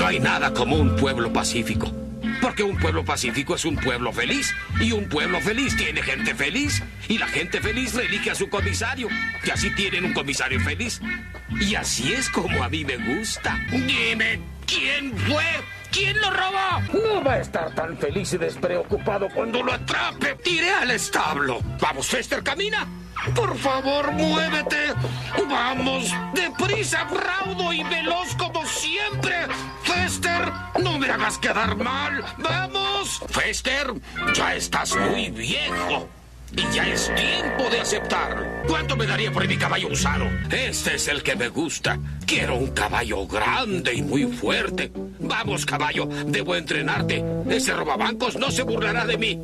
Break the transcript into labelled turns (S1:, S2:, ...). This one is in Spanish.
S1: No hay nada como un pueblo pacífico. Porque un pueblo pacífico es un pueblo feliz. Y un pueblo feliz tiene gente feliz. Y la gente feliz elige a su comisario. Y así tienen un comisario feliz. Y así es como a mí me gusta. Dime, ¿quién fue? ¿Quién lo robó? No va a estar tan feliz y despreocupado cuando lo atrape. Tiré al establo. Vamos, Fester, camina. Por favor, muévete. Vamos, deprisa, raudo y veloz como siempre. Fester, no me hagas quedar mal. Vamos. Fester, ya estás muy viejo. Y ya es tiempo de aceptarlo. ¿Cuánto me daría por mi caballo usado? Este es el que me gusta. Quiero un caballo grande y muy fuerte. Vamos, caballo, debo entrenarte. Ese robabancos no se burlará de mí.